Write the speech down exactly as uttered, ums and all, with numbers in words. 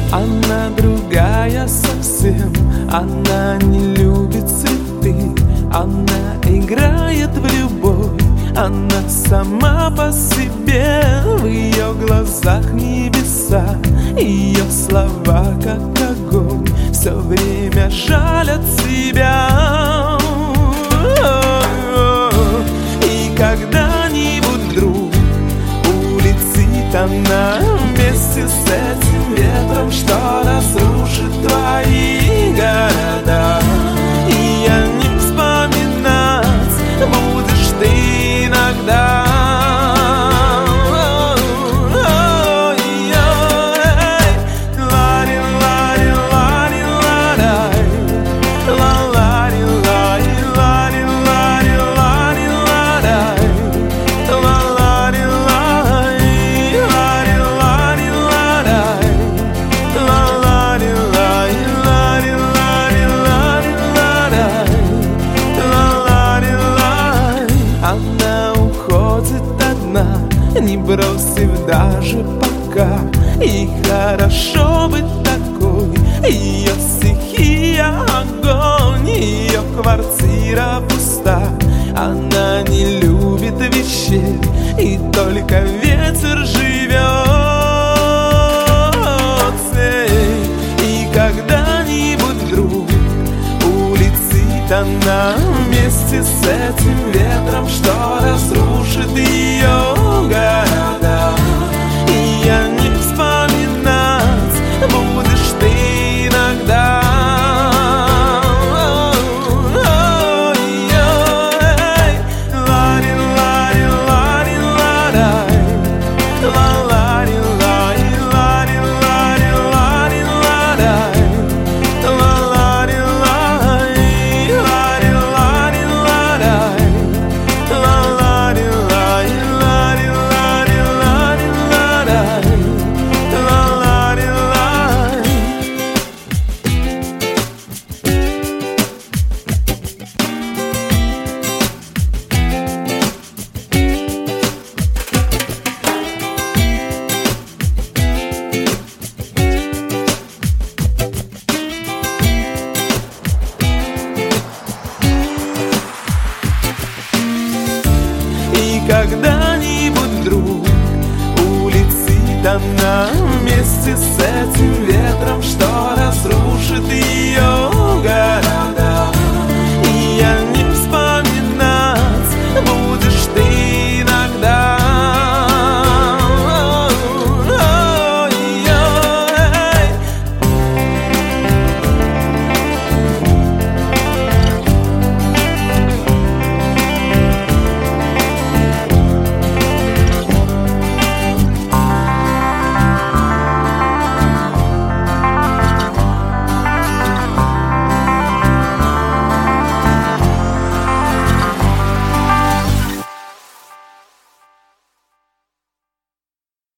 Она другая совсем, она не любит цветы, она играет в любовь, она сама по себе. В ее глазах небеса, ее слова как огонь, все время жалят себя. И когда-нибудь вдруг улетит она вместе с этим ветром, что разрушит твои города. И я не вспоминать будешь ты иногда. Она уходит одна, не бросив даже пока. И хорошо быть такой, ее стихия огонь, ее квартира пуста. Она не любит вещей, и только ветер живет с ней. И когда-нибудь вдруг улетит она вместе с этим